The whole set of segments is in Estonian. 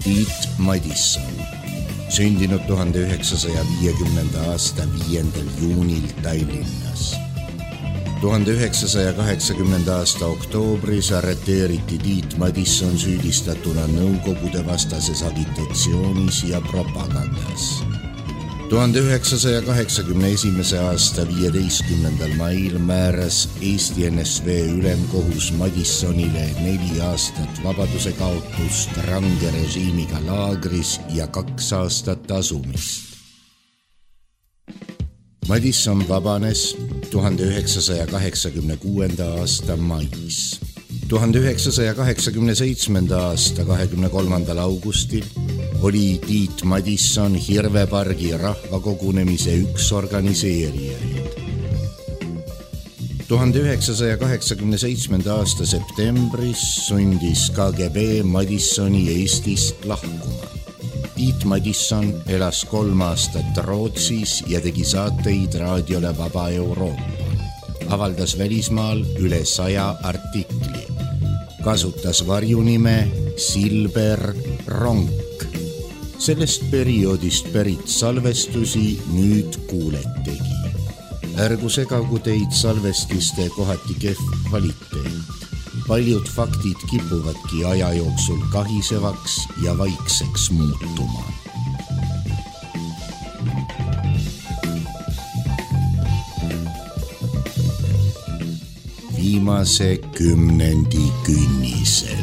Tiit Madisson, sündinud 1950. aasta 5. juunil Tallinnas. 1980. aasta oktoobris arreteeriti Tiit Madisson süüdistatuna Nõukogude vastases agitatsioonis ja propagandas. 1981. aasta 15. mail määras Eesti NSV ülemkohus Madissonile 4 aastat vabaduse kaotust range režiimiga laagris ja 2 aastat asumist. Madisson vabanes 1986. aasta mais. 1987. aasta 23. augustil oli Tiit Madisson Hirvepargi rahvakogunemise üks organiseerijaid. 1987. aasta septembris sundis KGB Madissoni Eestist lahkuma. Tiit Madisson elas 3 aastat Rootsis ja tegi saateid raadiole Vaba Euroopa. Avaldas välismaal üle 100 artikli. Kasutas varjunime Silber Ronk. Sellest perioodist pärit salvestusi nüüd kuuletegi. Ärgu segagu teid salvestiste kohati kehv kvaliteet. Paljud faktid kipuvadki aja jooksul kahisevaks ja vaikseks muutuma. Viimase 10. künnisel.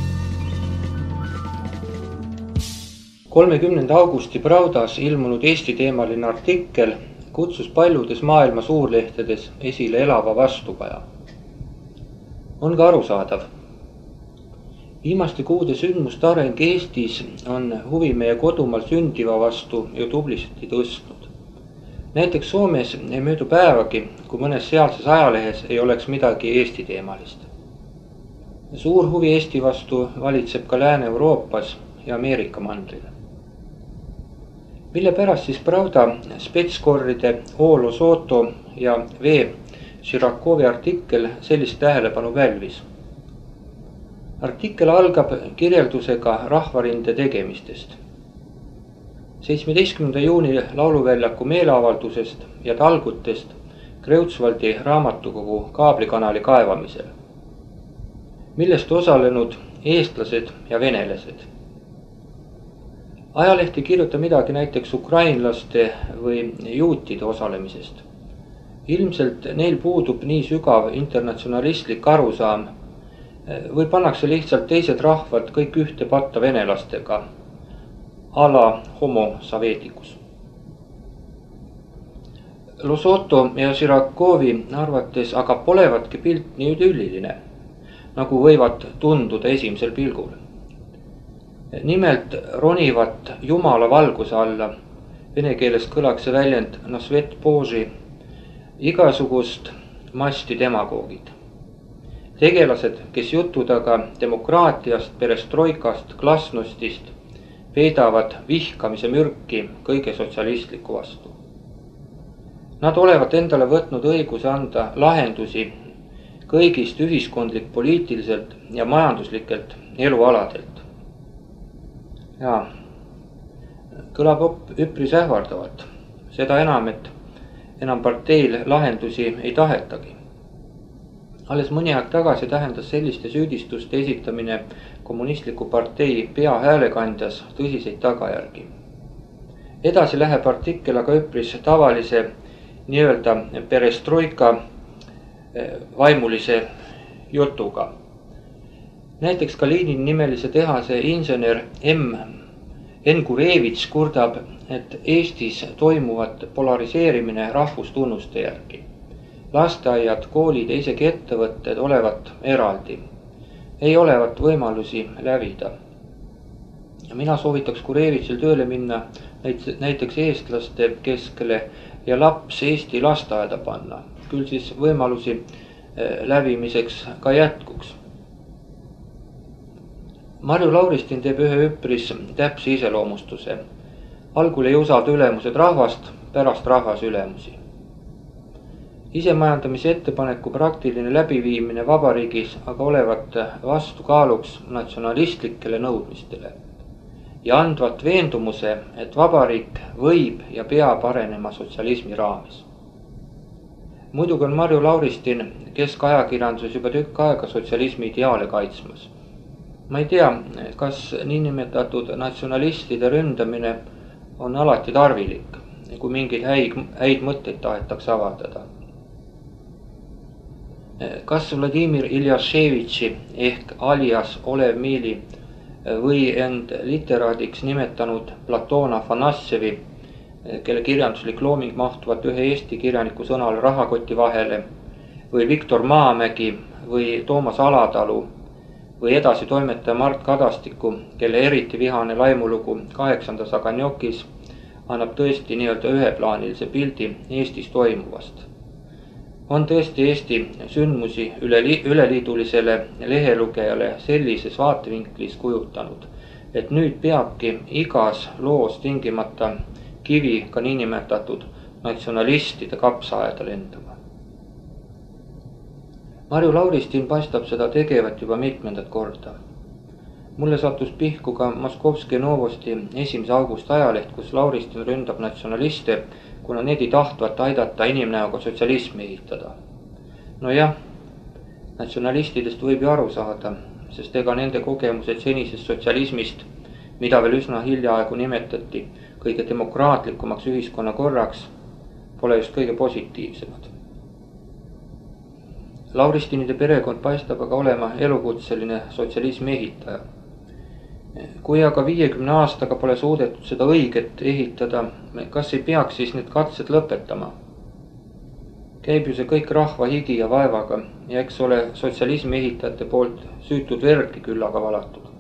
30. augusti Pravdas ilmunud Eesti-teemaline artikkel kutsus paljudes maailma suurlehtedes esile elava vastukaja. On ka arusaadav. Viimaste kuude sündmuste areng Eestis on huvi meie kodumaal sündiva vastu ju tublisti tõstnud. Näiteks Soomes ei möödu päevagi, kui mõnes sealses ajalehes ei oleks midagi Eesti-teemalist. Suur huvi Eesti vastu valitseb ka Lääne-Euroopas ja Ameerika mandril. Mille pärast siis Pravda spetskorride O. Losoto ja V. Širakovi artikkel sellist tähelepanu pälvis. Artikkel algab kirjeldusega rahvarinde tegemistest. 17. juuni lauluväljaku meeleavaldusest ja talgutest Kreutzwaldi raamatukogu kaablikanali kaevamisel, millest osalenud eestlased ja venelased. Ajaleht ei kirjuta midagi näiteks ukrainlaste või juutide osalemisest. Ilmselt neil puudub nii sügav internatsionalistlik arusaam või pannakse lihtsalt teised rahvad kõik ühte patta venelastega, a la homo savetikus. Losoto ja Širakovi arvates aga polevatki pilt nii üdülliline, nagu võivad tunduda esimesel pilgul. Nimelt ronivat Jumala valguse alla, vene keeles kõlaks see väljend nasvet Boži, igasugust masti demagoogid. Tegelased, kes jutudaga demokraatiast, perestroikast, glasnostist veedavad vihkamise mürki kõige sotsialistliku vastu. Nad olevat endale võtnud õiguse anda lahendusi kõigist ühiskondlik, poliitiliselt ja majanduslikelt elualadelt. Ja kõlab üpris ähvardavalt, seda enam, et enam parteil lahendusi ei tahetagi. Alles mõni aeg tagasi tähendas selliste süüdistuste esitamine kommunistliku partei peahäälekandjas tõsiseid tagajärgi. Edasi läheb artikkel aga üpris tavalise nii-öelda perestroika vaimulise jutuga. Näiteks Kalinin nimelise tehase insener N. Gurevitš kurdab, et Eestis toimuvat polariseerimine rahvustunnuste järgi. Lasteaiad, koolid ja isegi ettevõtted olevat eraldi. Ei olevat võimalusi lävida. Mina soovitaks Gurevitšil tööle minna näiteks eestlaste keskele ja laps Eesti lasteaeda panna. Küll siis võimalusi lävimiseks ka jätkuks. Marju Lauristin teeb ühe üpris täpse iseloomustuse. Algul ei usalda ülemused rahvast, pärast rahvas ülemusi. Isemajandamise ettepaneku praktiline läbiviimine vabariigis aga olevat vastukaaluks natsionalistlikele nõudmistele. ja andvat veendumuse, et vabariik võib ja peab arenema sotsialismi raames. Muidugi on Marju Lauristin keskajakirjanduses juba tükk aega sotsialismi ideaale kaitsmas. Ma ei tea, kas niinimetatud natsionalistide ründamine on alati tarvilik, kui mingeid häid mõtteid tahetakse avaldada. Kas Vladimir Iljaševitši ehk alias Olev Mili või end literaadiks nimetanud Platon Afanassjevi, kelle kirjanduslik looming mahtuvat ühe Eesti kirjaniku sõnale rahakoti vahele, või Viktor Maamägi või Toomas Alatalu või edasi toimetaja Mart Kadastiku, kelle eriti vihane laimulugu 8. Saganjokis annab tõesti nii-öelda üheplaanilise pildi Eestis toimuvast. On tõesti Eesti sündmusi üleliidulisele lehelugejale sellises vaatevinklis kujutanud, et nüüd peabki igas loos tingimata kivi ka niinimetatud natsionalistide kapsaaeda lendama. Marju Lauristin paistab seda tegevat juba mitmendat korda. Mulle sattus pihku ka Moskovski Novosti 1. augusti ajaleht, kus Lauristin ründab natsionaliste, kuna need ei tahtvat aidata inimnäoga sotsialismi ehitada. Nojah, natsionalistidest võib ju aru saada, sest ega nende kogemused senisest sotsialismist, mida veel üsna hiljaaegu nimetati kõige demokraatlikumaks ühiskonnakorraks, pole just kõige positiivsemad. Lauristinide perekond paistab aga olema elukutseline sotsialismi ehitaja. Kui aga 50 aastaga pole suudetud seda õiget ehitada, kas ei peaks siis need katsed lõpetama? Käib ju see kõik rahva higi ja vaevaga ja eks ole sotsialismi ehitajate poolt süütud verdki küllaga valatud.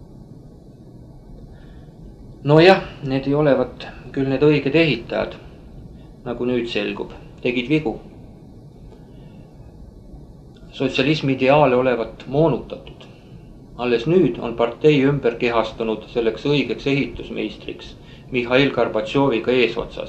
Nojah, need ei olevat küll need õiged ehitajad, nagu nüüd selgub, tegid vigu. Sotsialismi ideaale olevat moonutatud. Alles nüüd on partei ümber kehastunud selleks õigeks ehitusmeistriks Mihhail Gorbatšoviga eesotsas.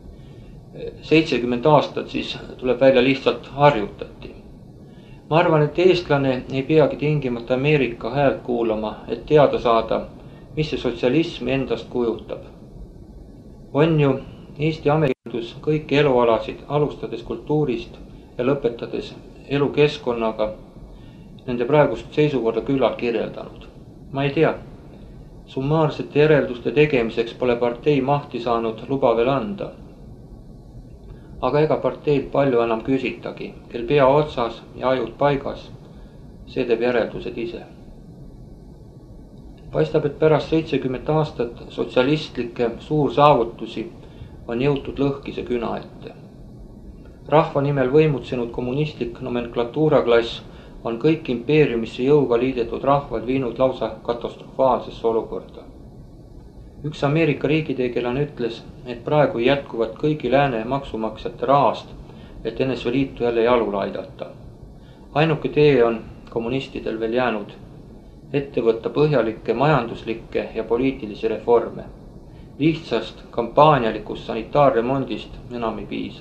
70 aastat siis tuleb välja lihtsalt harjutati. Ma arvan, et eestlane ei peagi tingimata Ameerika häält kuulama, et teada saada, mis see sotsialism endast kujutab. On ju Eesti ameerikas kõiki elualasid, alustades kultuurist ja lõpetades elukeskkonnaga, nende praegust seisukorda küllalt kirjeldanud. Ma ei tea, summaarsete järelduste tegemiseks pole partei mahti saanud luba veel anda. Aga ega parteilt palju enam küsitagi, kel pea otsas ja ajud paigas, see teeb järeldused ise. Paistab, et pärast 70 aastat sotsialistlikke suursaavutusi on jõutud lõhkise küna ette. Rahva nimel võimutsenud kommunistlik nomenklatuuraklass on kõik impeeriumisse jõuga liidetud rahvad viinud lausa katastrofaalsesse olukorda. Üks Ameerika riigitegelane ütles, et praegu jätkuvad kõigi lääne maksumaksjate rahast, et NSV Liitu jälle jalule aidata. Ainuke tee on kommunistidel veel jäänud ette võtta põhjalikke majanduslikke ja poliitilisi reforme. Lihtsast kampaanialikust sanitaarremondist enam ei piisa.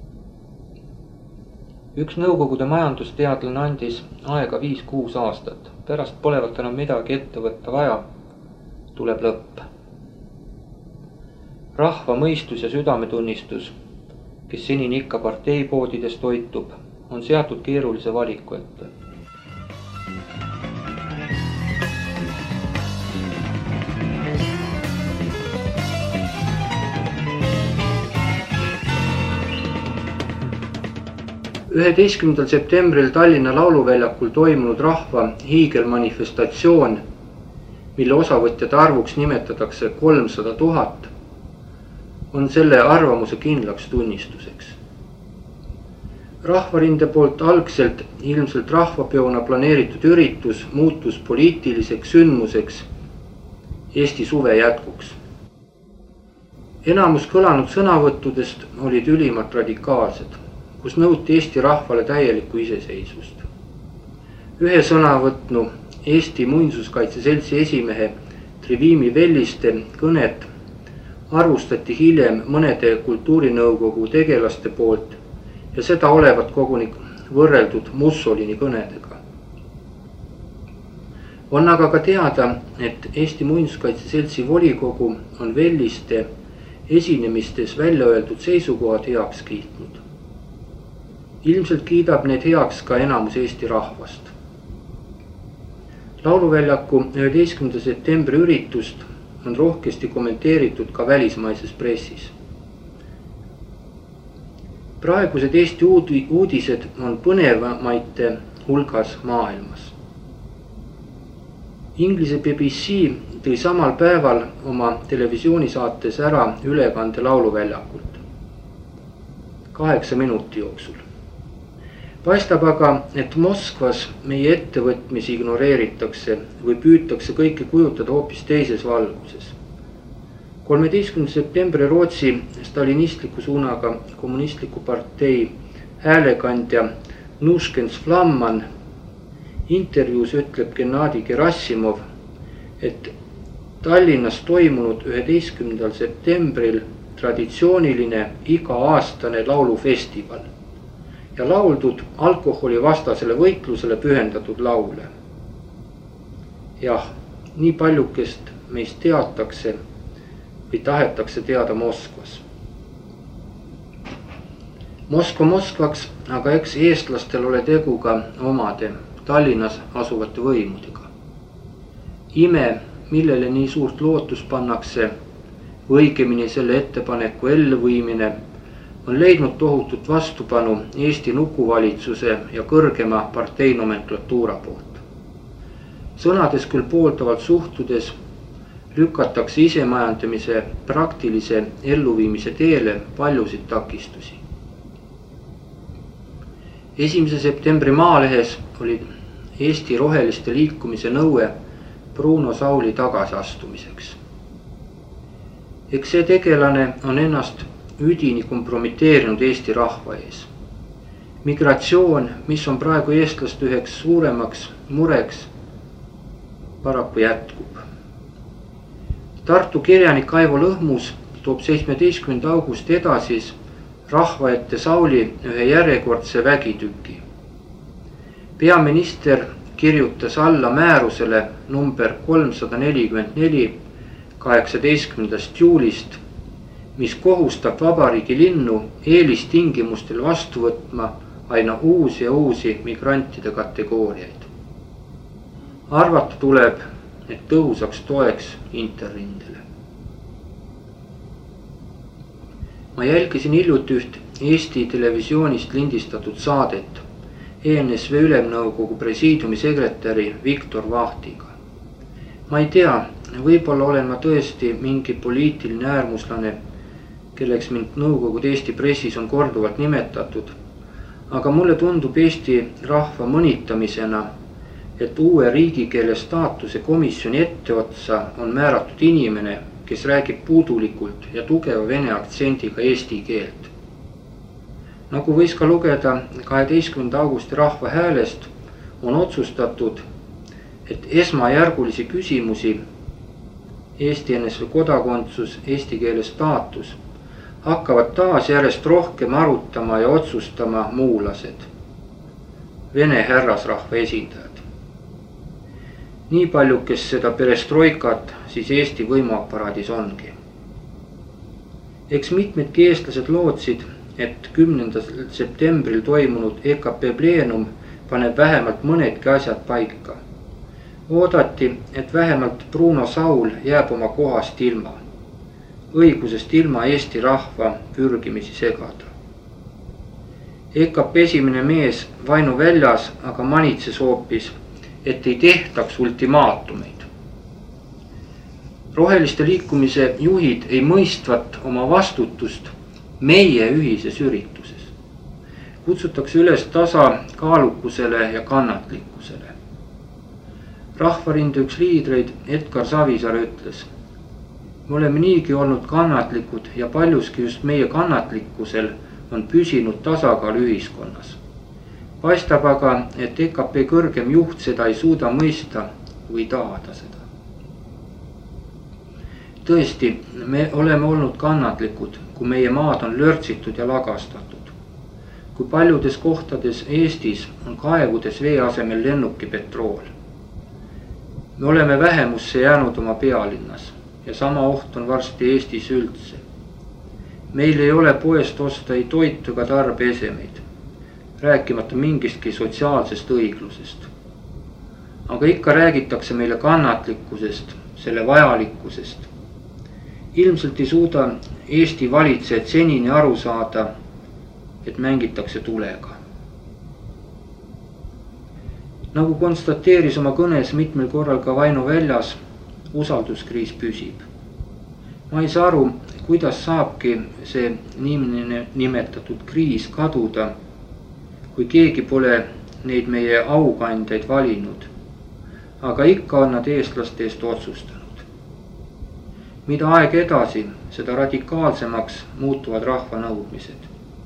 Üks Nõukogude majandusteadlane andis aega 5-6 aastat. Pärast polevat enam midagi ette võtta vaja, tuleb lõpp. Rahva mõistus ja südametunnistus, kes senini ikka parteipoodides toitub, on seatud keerulise valiku ette. –11. septembril Tallinna Lauluväljakul toimunud rahva hiigelmanifestatsioon, mille osavõtjate arvuks nimetatakse 300 000, on selle arvamuse kindlaks tunnistuseks. Rahvarinde poolt algselt ilmselt rahvapeona planeeritud üritus muutus poliitiliseks sündmuseks Eesti suve jätkuks. Enamus kõlanud sõnavõttudest olid ülimalt radikaalsed, kus nõuti Eesti rahvale täielikku iseseisvust. Ühe sõnavõtnu Eesti Muinsuskaitse Seltsi esimehe Trivimi Velliste kõnet arvustati hiljem mõnede kultuurinõukogu tegelaste poolt ja seda olevat koguni võrreldud Mussolini kõnedega. On aga ka teada, et Eesti Muinsuskaitse Seltsi volikogu on Velliste esinemistes välja öeldud seisukohad heaks kiitnud. Ilmselt kiidab need heaks ka enamus Eesti rahvast. Lauluväljaku 11. septembri üritust on rohkesti kommenteeritud ka välismaises pressis. Praegused Eesti uudised on põnevamaite hulgas maailmas. Inglise BBC tõi samal päeval oma televisioonisaates ära ülekande lauluväljakult 8 minuti jooksul. Paistab aga, et Moskvas meie ettevõtmisi ignoreeritakse või püütakse kõike kujutada hoopis teises valguses. 13. septembri Rootsi stalinistliku suunaga kommunistliku partei häälekandja Nuškens Flamman intervjuus ütleb Gennadi Gerassimov, et Tallinnas toimunud 11. septembril traditsiooniline iga-aastane laulufestival ja lauldud alkoholivastasele võitlusele pühendatud laule. Jah, nii paljukest meist teatakse või tahetakse teada Moskvas. Moskva Moskvaks, aga eks eestlastel ole tegu ka omade Tallinnas asuvate võimudega. Ime, millele nii suurt lootus pannakse, õigemini selle ettepaneku elluviimine, on leidnud tohutut vastupanu Eesti nukuvalitsuse ja kõrgema parteinomenklatuura poolt. Sõnades küll pooldavalt suhtudes lükatakse isemajandamise praktilise elluviimise teele paljusid takistusi. 1. septembri Maalehes oli Eesti roheliste liikumise nõue Bruno Sauli tagasiastumiseks. Eks see tegelane on ennast üdini kompromiteerinud Eesti rahva ees. Migratsioon, mis on praegu eestlaste üheks suuremaks mureks, paraku jätkub. Tartu kirjanik Aivo Lõhmus toob 17. augusti edasis rahva ette Sauli ühe järjekordse vägitüki. Peaminister kirjutas alla määrusele number 344 18. juulist, mis kohustab vabariigi linnu eelistingimustel vastu võtma aina uusi ja uusi migrantide kategooriaid. Arvata tuleb, et tõhusaks toeks interrindele. Ma jälgisin hiljuti üht Eesti televisioonist lindistatud saadet ENSV ülemnõukogu presiidiumi sekretäri Viktor Vahtiga. Ma ei tea, võib-olla olen ma tõesti mingi poliitiline äärmuslane, kelleks mind nõukogud Eesti pressis on korduvalt nimetatud, aga mulle tundub Eesti rahva mõnitamisena, et uue riigikeele staatuse komisjoni etteotsa on määratud inimene, kes räägib puudulikult ja tugeva vene aktsendiga eesti keelt. Nagu võis ka lugeda 12. augusti rahva häälest, on otsustatud, et esmajärgulisi küsimusi Eesti NSV kodakondsus, eesti keele staatus hakkavad taas järjest rohkem arutama ja otsustama muulased, vene härrasrahva esindajad. Nii palju, kes seda perestroikat siis Eesti võimuaparaadis ongi. Eks mitmedki eestlased lootsid, et 10. septembril toimunud EKP pleenum paneb vähemalt mõnedki asjad paika. Oodati, et vähemalt Bruno Saul jääb oma kohast ilma, õigusest ilma Eesti rahva pürgimisi segada. EKP esimene mees Vainu väljas aga manitses hoopis, et ei tehtaks ultimaatumeid. Roheliste liikumise juhid ei mõistvat oma vastutust meie ühises ürituses. Kutsutakse üles tasakaalukusele ja kannatlikkusele. Rahvarinde üks liidreid Edgar Savisaar ütles: me oleme niigi olnud kannatlikud ja paljuski just meie kannatlikkusel on püsinud tasakaal ühiskonnas. Paistab aga, et EKP kõrgem juht seda ei suuda mõista või tahada seda. Tõesti, me oleme olnud kannatlikud, kui meie maad on lörtsitud ja lagastatud. Kui paljudes kohtades Eestis on kaevudes vee asemel lennuki petrool. Me oleme vähemusse jäänud oma pealinnas ja sama oht on varsti Eestis üldse. Meil ei ole poest osta ei toitu ega tarbeesemeid, rääkimata mingistki sotsiaalsest õiglusest. Aga ikka räägitakse meile kannatlikkusest, selle vajalikkusest. Ilmselt ei suuda Eesti valitsejad senini aru saada, et mängitakse tulega. Nagu konstateeris oma kõnes mitmel korral ka Vaino Väljas, usalduskriis püsib. Ma ei saa aru, kuidas saabki see nimetatud kriis kaduda, kui keegi pole neid meie aukandjaid valinud, aga ikka on nad eestlaste eest otsustanud. Mida aeg edasi, seda radikaalsemaks muutuvad rahva nõudmised.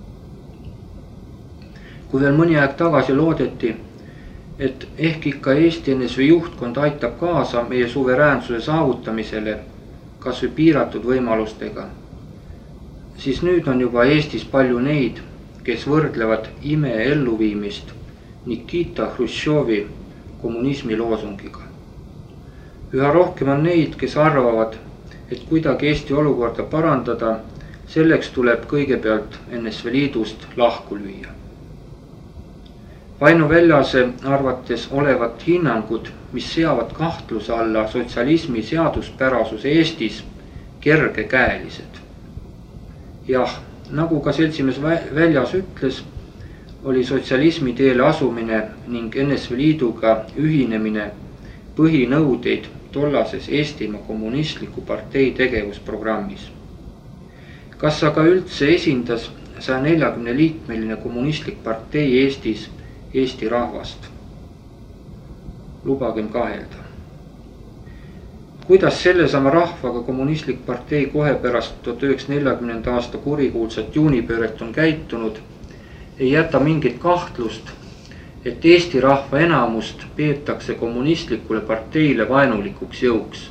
Kui veel mõni aeg tagasi loodeti, et ehk ikka Eesti NSV juhtkond aitab kaasa meie suveräänsuse saavutamisele, kas või piiratud võimalustega, siis nüüd on juba Eestis palju neid, kes võrdlevad ime elluviimist Nikita Hruštšovi kommunismi loosungiga. Üha rohkem on neid, kes arvavad, et kuidagi Eesti olukorda parandada, selleks tuleb kõigepealt NSV Liidust lahku lüüa. Vaino Väljase arvates olevat hinnangud, mis seavad kahtluse alla sotsialismi seaduspärasuse Eestis, kergekäelised. Jah, nagu ka seltsimees Väljas ütles, oli sotsialismi teele asumine ning NSV Liiduga ühinemine põhinõudeid tollases Eestimaa kommunistliku partei tegevusprogrammis. Kas aga üldse esindas 140 liikmeline kommunistlik partei Eestis Eesti rahvast? Lubagem kahelda. Kuidas sellesama rahvaga kommunistlik partei kohe pärast 1940. aasta kurikuulsat juunipööret on käitunud, ei jäta mingit kahtlust, et Eesti rahva enamust peetakse kommunistlikule parteile vaenulikuks jõuks.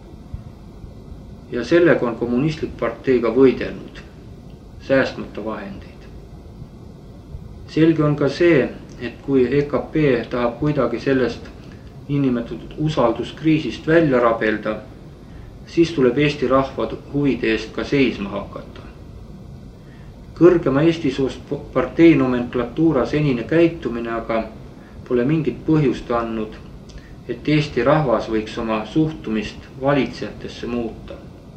Ja sellega on kommunistlik partei ka võidelnud, säästmata vahendeid. Selge on ka see, et kui EKP tahab kuidagi sellest niinimetatud usalduskriisist välja rabelda, siis tuleb Eesti rahva huvide eest ka seisma hakata. Kõrgema Eesti soost partei nomenklatuura senine käitumine aga pole mingit põhjust andnud, et Eesti rahvas võiks oma suhtumist valitsejatesse muuta.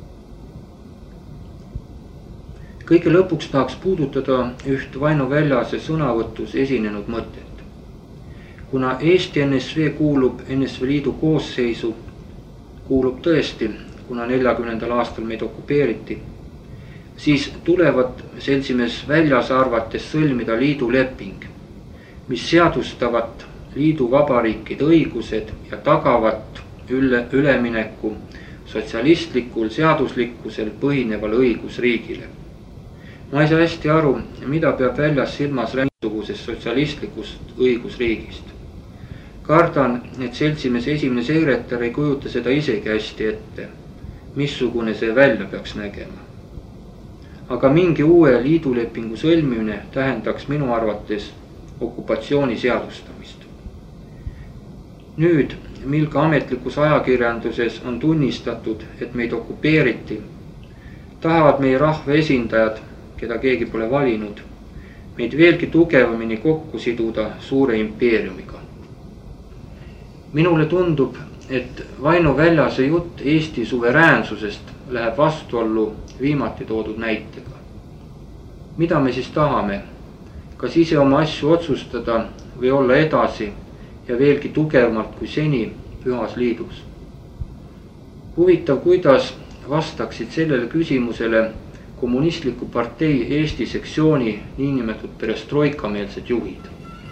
Kõige lõpuks tahaks puudutada üht Vaino Väljase sõnavõtus esinenud mõtet. Kuna Eesti NSV kuulub NSV Liidu koosseisu, kuulub tõesti, kuna 40. aastal meid okupeeriti, siis tulevad seltsimees Väljase arvates sõlmida liidu leping, mis seadustavad liidu vabariikide õigused ja tagavad ülemineku sotsialistlikul seaduslikkusel põhinevale õigusriigile. Ma ei saa hästi aru, mida peab Väljas silmas räägitugusest sotsialistlikust õigusriigist. Kardan, et seltsimees esimene sekretär ei kujuta seda isegi hästi ette, missugune see välja peaks nägema. Aga mingi uue liidulepingu sõlmimine tähendaks minu arvates okupatsiooni seadustamist. Nüüd, mil ka ametlikus ajakirjanduses on tunnistatud, et meid okupeeriti, tahavad meie rahva esindajad, keda keegi pole valinud, meid veelgi tugevamini kokku siduda suure impeeriumiga. Minule tundub, et Vaino Väljase jutt Eesti suveräänsusest läheb vastuollu viimati toodud näitega. Mida me siis tahame? Kas ise oma asju otsustada või olla edasi ja veelgi tugevamalt kui seni Pühas Liidus? Huvitav, kuidas vastaksid sellele küsimusele kommunistliku partei Eesti sektsiooni niinimetatud perestroikameelsed juhid.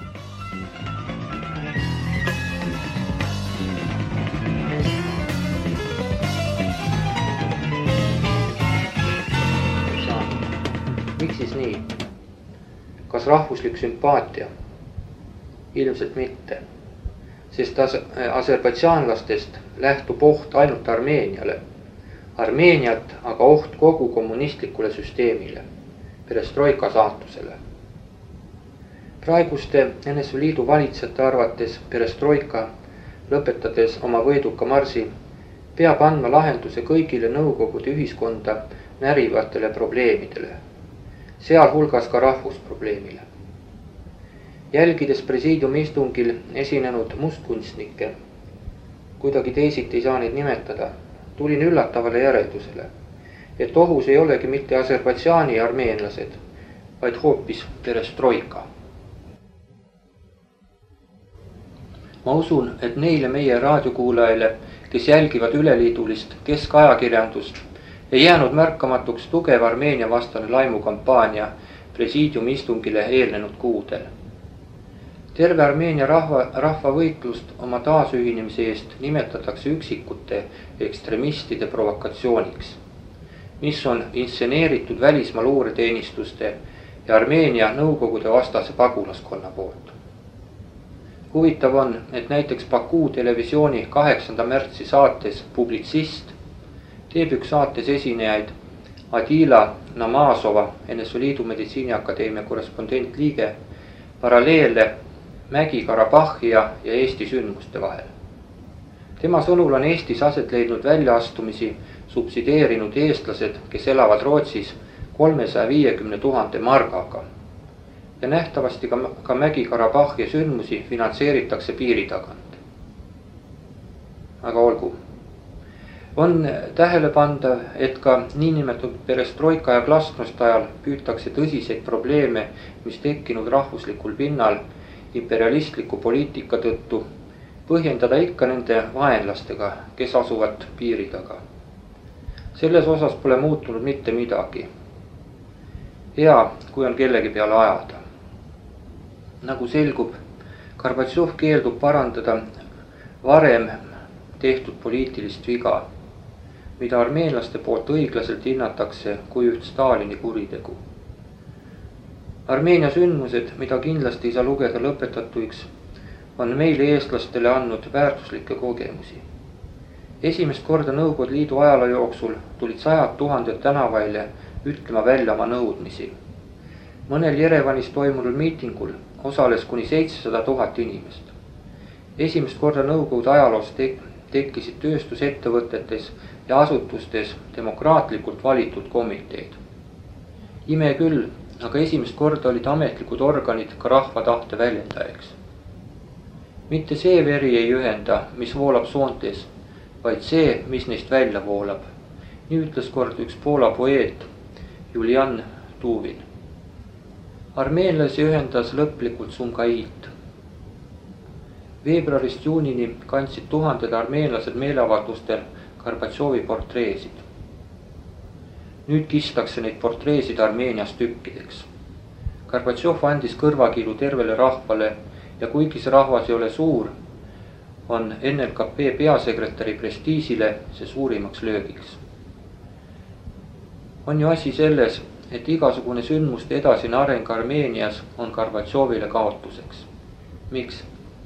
Miks siis nii? Kas rahvuslik sümpaatia? Ilmselt mitte, sest aserbaidžaanlastest lähtub oht ainult Armeeniale. Armeeniat aga oht kogu kommunistlikule süsteemile, perestroika saatusele. Praeguste NSV Liidu valitsejate arvates perestroika lõpetades oma võiduka marsi, peab andma lahenduse kõigile Nõukogude ühiskonda närivatele probleemidele, sealhulgas ka rahvusprobleemile. Jälgides presiidiumi istungil esinenud mustkunstnikke, kuidagi teisiti ei saa neid nimetada, tulin üllatavale järeldusele, et ohus ei olegi mitte Aserbaidžaani armeenlased, vaid hoopis perestroika. Ma usun, et neile meie raadiokuulajale, kes jälgivad üleliidulist keskajakirjandust, ei jäänud märkamatuks tugev Armeenia vastane laimukampaania presiidiumi istungile eelnenud kuudel. Terve Armeenia rahva võitlust oma taasühinemise eest nimetatakse üksikute ekstremistide provokatsiooniks, mis on instseneeritud välismaa luureteenistuste ja Armeenia Nõukogude vastase pagulaskonna poolt. Huvitav on, et näiteks Baku televisiooni 8. märtsi saates Publitsist teeb üks saates esinejaid Adila Namazova, NSV Liidu Meditsiiniakadeemia korrespondentliige, paralleele Mägi-Karabahhi ja Eesti sündmuste vahel. Tema sõnul on Eestis aset leidnud väljaastumisi subsideerinud eestlased, kes elavad Rootsis 350 000 margaga. Ja nähtavasti ka Mägi-Karabahhi sündmusi finantseeritakse piiri tagant. Aga olgu. On tähelepandav, et ka niinimetatud perestroika ja glasnost ajal püütakse tõsiseid probleeme, mis tekkinud rahvuslikul pinnal imperialistliku poliitika tõttu, põhjendada ikka nende vaenlastega, kes asuvad piiri taga. Selles osas pole muutunud mitte midagi. Hea, kui on kellegi peale ajada. Nagu selgub, Gorbatšov keeldub parandada varem tehtud poliitilist viga, mida armeenlaste poolt õiglaselt hinnatakse kui üht Stalini kuritegu. Armeenia sündmused, mida kindlasti ei saa lugeda lõpetatuiks, on meile eestlastele andnud väärtuslikke kogemusi. Esimest korda Nõukogude Liidu ajaloo jooksul tulid 100 000 tänavaile ütlema välja oma nõudmisi. Mõnel Jerevanis toimunud miitingul osales kuni 700 000 inimest. Esimest korda Nõukogude ajaloos tekkisid tööstusettevõtetes ja asutustes demokraatlikult valitud komiteed. Ime küll, aga esimest korda olid ametlikud organid ka rahva tahte väljendajaks. Mitte see veri ei ühenda, mis voolab soontes, vaid see, mis neist välja voolab. Nii ütles kord üks Poola poeet Julian Tuvin. Armeenlasi ühendas lõplikult Sumgait. Veebruarist juunini kandsid tuhanded armeenlased meeleavaldustel Gorbatšovi portreesid. Nüüd kistakse neid portreesid Armeenias tükkideks. Gorbatšov andis kõrvakiilu tervele rahvale ja kuigi see rahvas ei ole suur, on NLKP peasekretäri prestiisile see suurimaks löögiks. On ju asi selles, et igasugune sündmuste edasine areng Armeenias on Gorbatšovile kaotuseks. Miks?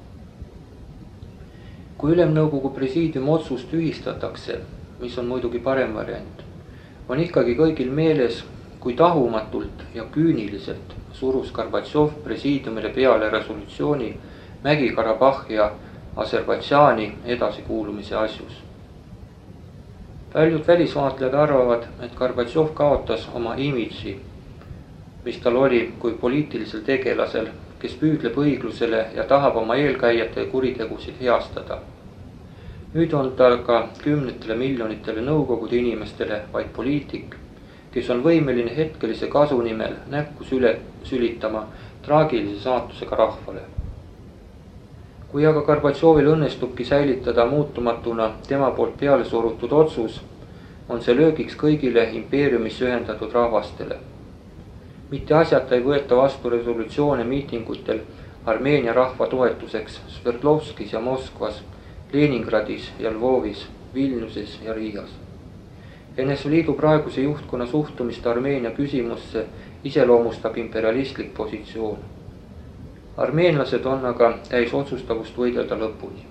Kui Ülemnõukogu presiidium otsust tühistatakse, mis on muidugi parem variant, on ikkagi kõigil meeles, kui tahumatult ja küüniliselt surus Gorbatšov presiidiumile peale resolutsiooni Mägi-Karabahhi ja Aserbaidžaani edasikuulumise asjus. Paljud välisvaatlejad arvavad, et Gorbatšov kaotas oma imidži, mis tal oli kui poliitilisel tegelasel, kes püüdleb õiglusele ja tahab oma eelkäijate kuritegusid heastada. Nüüd on ta ka kümnetele miljonitele Nõukogude inimestele vaid poliitik, kes on võimeline hetkelise kasu nimel näkku sülitama traagilise saatusega rahvale. Kui aga Gorbatšovil õnnestubki säilitada muutumatuna tema poolt peale surutud otsus, on see löögiks kõigile impeeriumisse ühendatud rahvastele. Mitte asjata ei võeta vastu resolutsioone miitingutel Armeenia rahva toetuseks Sverdlovskis ja Moskvas, Leningradis ja Lvovis, Vilniuses ja Riigas. NSV Liidu praeguse juhtkonna suhtumist Armeenia küsimusse iseloomustab imperialistlik positsioon. Armeenlased on aga täis otsustavust võidelda lõpuni.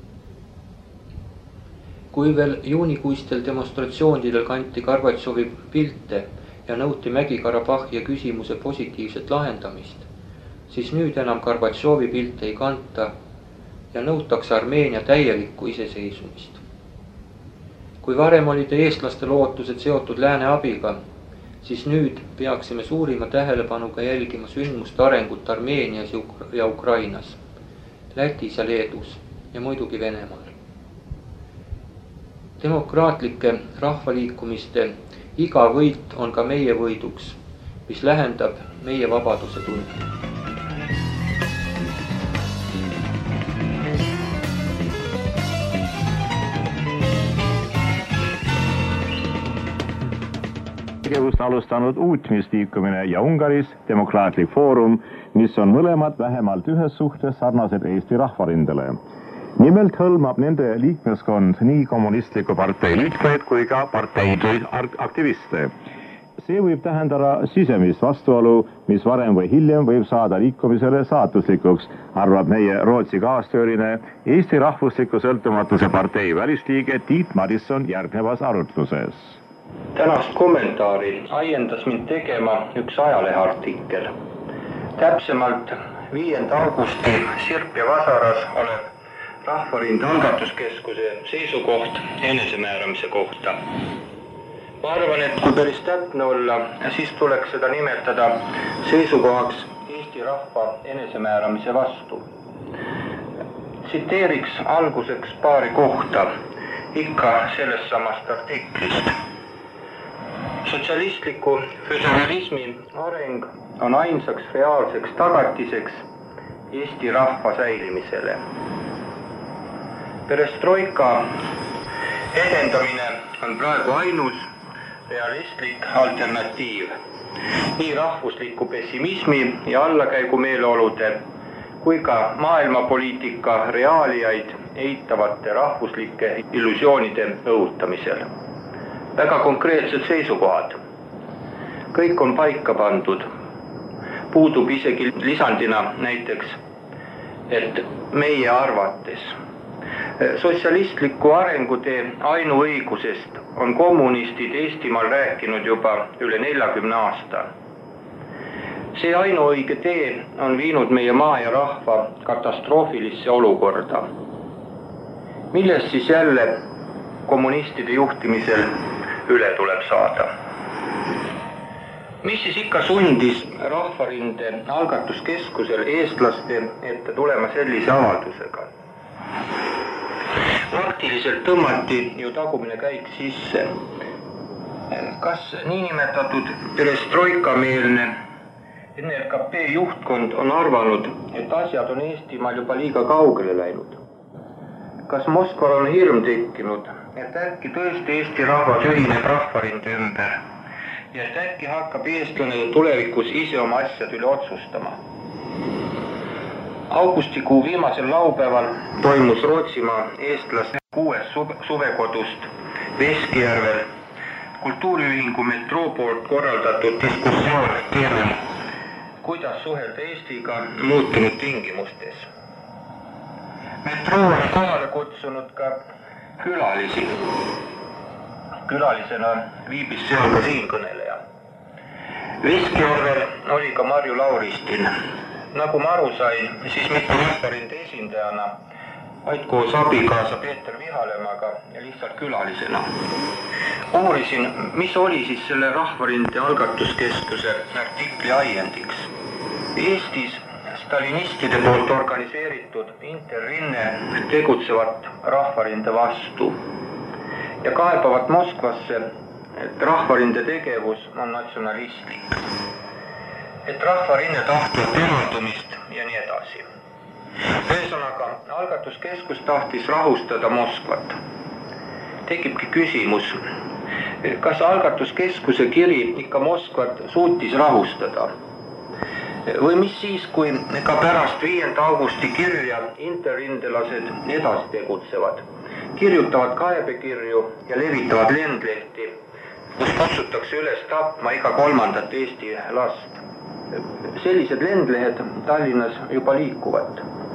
Kui veel juunikuistel demonstratsioonidel kanti Gorbatšovi pilte ja nõuti Mägi-Karabahhi küsimuse positiivset lahendamist, siis nüüd enam Gorbatšovi pilte ei kanta ja nõutakse Armeenia täielikku iseseisvumist. Kui varem olid eestlaste lootused seotud lääne abiga, siis nüüd peaksime suurima tähelepanuga jälgima sündmuste arengut Armeenias ja Ukrainas, Lätis ja Leedus ja muidugi Venemaal. Demokraatlike rahvaliikumiste iga võit on ka meie võiduks, mis lähendab meie vabaduse tundi. Tegevust alustanud uutmisliikumine ja Ungaris Demokraatlik Foorum, mis on mõlemad vähemalt ühes suhtes sarnased Eesti Rahvarindele. Nimelt hõlmab nende liikmeskond nii kommunistliku partei liikmeid kui ka parteitöid aktiviste. See võib tähendada sisemist vastuolu, mis varem või hiljem võib saada liikumisele saatuslikuks, arvab meie Rootsi kaastööline Eesti Rahvusliku Sõltumatuse partei välisliige Tiit Madisson järgnevas arutluses. Tänast kommentaari ajendas mind tegema üks ajaleheartikkel. Täpsemalt 5. augusti Sirp ja Vasaras olev Rahvarinde algatuskeskuse seisukoht enesemääramise kohta. Ma arvan, et kui päris täpne olla, siis tuleks seda nimetada seisukohaks Eesti rahva enesemääramise vastu. Tsiteeriks alguseks paari kohta, ikka sellest samast artiklist. Sotsialistliku föderalismi areng on ainsaks reaalseks tagatiseks Eesti rahva säilimisele. Perestroika edendamine on praegu ainus realistlik alternatiiv nii rahvusliku pessimismi ja allakäigu meeleolude kui ka maailmapoliitika reaaliaid eitavate rahvuslike illusioonide õhutamisel. Väga konkreetsed seisukohad. Kõik on paika pandud. Puudub isegi lisandina näiteks, et meie arvates sotsialistliku arengutee ainuõigusest on kommunistid Eestimaal rääkinud juba üle 40 aasta. See ainuõige tee on viinud meie maa ja rahva katastroofilisse olukorda. Millest siis jälle kommunistide juhtimisel üle tuleb saada? Mis siis ikka sundis Rahvarinde algatuskeskusel eestlaste ette tulema sellise avaldusega? Praktiliselt tõmmati ju tagumine käik sisse. Kas niinimetatud perestroika-meelne NRKP juhtkond on arvanud, et asjad on Eestimaal juba liiga kaugele läinud? Kas Moskval on hirm tekkinud, et äkki tõesti Eesti rahvas ühineb Rahvarinde ümber ja et äkki hakkab eestlane tulevikus ise oma asjad üle otsustama? Augustikuu viimasel laupäeval toimus Rootsimaa eestlaste 6 suvekodust Veskijärvel kultuuriühingu Metro poolt korraldatud diskussioon teemal, kuidas suhelda Eestiga muutunud tingimustes. Metro on kohale kutsunud ka külalisi. Külalisena viibis seal ka siinkõneleja. Veskijärvel oli ka Marju Lauristin. Nagu ma aru sain, siis mitte Rahvarinde esindajana, vaid koos abikaasa Peeter Vihalemaga ja lihtsalt külalisena. Uurisin, mis oli siis selle Rahvarinde algatuskeskuse artikli ajendiks. Eestis stalinistide poolt organiseeritud Interrinne tegutsevat Rahvarinde vastu ja kaebavat Moskvasse, et Rahvarinde tegevus on natsionalistlik, et Rahvarinne tahtvat eraldumist ja nii edasi. Ühesõnaga, algatuskeskus tahtis rahustada Moskvat. Tekibki küsimus, kas algatuskeskuse kiri ikka Moskvat suutis rahustada? Või mis siis, kui ka pärast 5. augusti kirja interrindelased edasi tegutsevad, kirjutavad kaebekirju ja levitavad lendlehti, kus kutsutakse üles tapma iga 3. Eesti last. Sellised lendlehed Tallinnas juba liikuvad.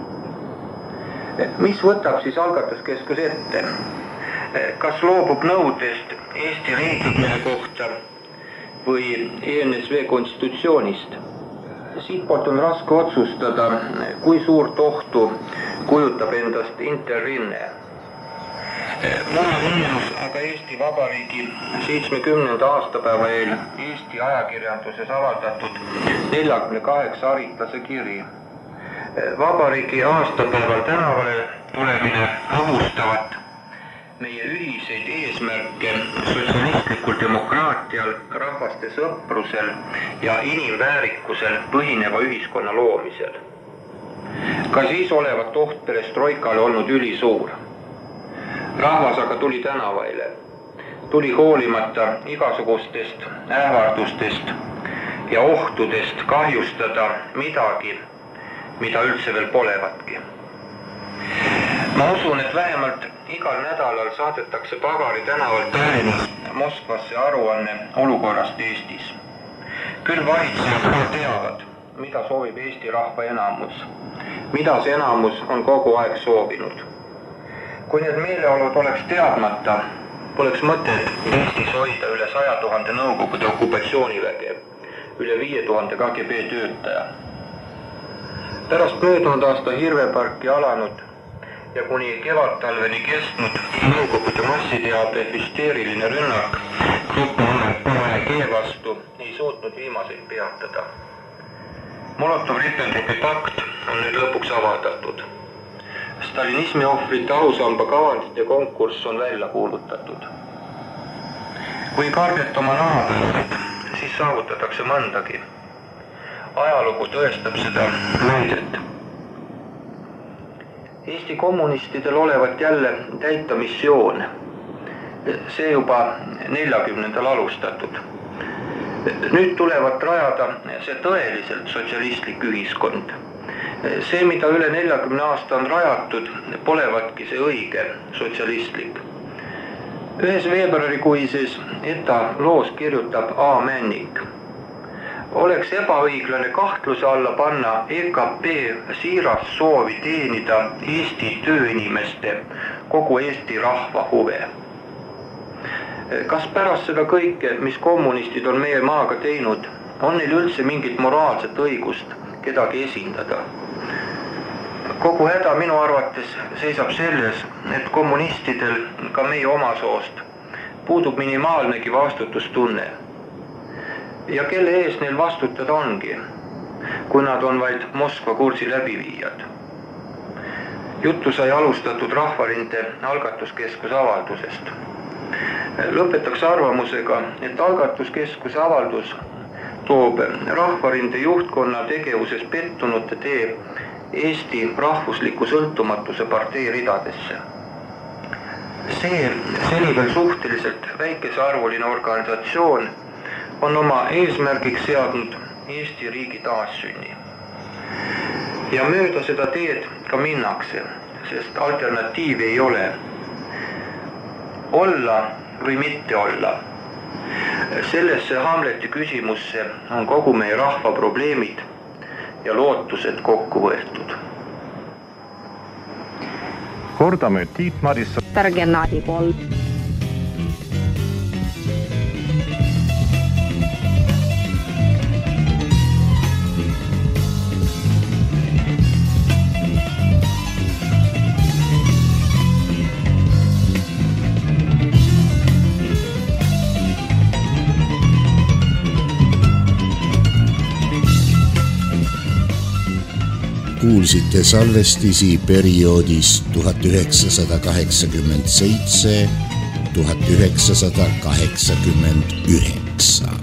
Mis võtab siis algatuskeskus ette? Kas loobub nõudest Eesti riigimehe kohta või ENSV konstitutsioonist? Siitpoolt on raske otsustada, kui suurt ohtu kujutab endast interrinne. Mul on võimalus aga Eesti Vabariigi 70. aastapäeva eel Eesti ajakirjanduses avaldatud 48 haritlase kiri. Vabariigi aastapäeval tänavale tulemine rõhustavat meie ühiseid eesmärke sotsialistlikul demokraatial, rahvaste sõprusel ja inimväärikusel põhineva ühiskonna loomisel. Ka siis olevat oht perestroikale olnud ülisuur. Rahvas aga tuli tänavaile, tuli hoolimata igasugustest ähvardustest ja ohtudest kahjustada midagi, mida üldse veel polevatki. Ma usun, et vähemalt igal nädalal saadetakse Pagari tänavalt Tallinnast Moskvasse aruanne olukorrast Eestis. Küll valitsejad ka teavad, mida soovib Eesti rahva enamus, mida see enamus on kogu aeg soovinud. Kui need meeleolud oleks teadmata, poleks mõtet Eestis hoida üle 100 000 Nõukogude okupatsiooniväge, üle 5000 KGB töötaja. Pärast möödunud aasta Hirveparki alanud ja kuni kevadtalveni kestnud Nõukogude massiteabe hüsteeriline rünnak grupp PAEG vastu ei suutnud viimaseid peatada. Molotov-Ribbentropi pakt on nüüd lõpuks avaldatud. Stalinismi ohvrite alusamba kavandite konkurss on välja kuulutatud. Kui kardeta oma naabrit, siis saavutatakse mõndagi. Ajalugu tõestab seda näidet. Eesti kommunistidel olevat jälle täita missioon. See juba 40. alustatud. Nüüd tulevat rajada see tõeliselt sotsialistlik ühiskond. See, mida üle 40 aasta on rajatud, polevatki see õige sotsialistlik. Ühes veebruarikuises ETA loos kirjutab A. Männik. Oleks ebaõiglane kahtluse alla panna EKP siiras soovi teenida Eesti tööinimeste, kogu Eesti rahva huve. Kas pärast seda kõike, mis kommunistid on meie maaga teinud, on neil üldse mingit moraalset õigust kedagi esindada? Kogu häda minu arvates seisab selles, et kommunistidel, ka meie omasoost, puudub minimaalnegi vastutustunne. Ja kelle ees neil vastutada ongi, kui nad on vaid Moskva kursi läbiviijad. Juttu sai alustatud Rahvarinde algatuskeskuse avaldusest. Lõpetaks arvamusega, et algatuskeskuse avaldus toob Rahvarinde juhtkonna tegevuses pettunute tee Eesti rahvusliku sõltumatuse partei ridadesse. See seni veel suhteliselt väikesearvuline organisatsioon on oma eesmärgiks seadnud Eesti riigi taassünni. Ja mööda seda teed ka minnakse, sest alternatiivi ei ole. Olla või mitte olla. Sellesse Hamleti küsimusse on kogu meie rahva probleemid ja lootused kokku võetud. Kordame Tiit Madisson. Gennadi pool. Kuulsite salvestisi perioodist 1987–1989.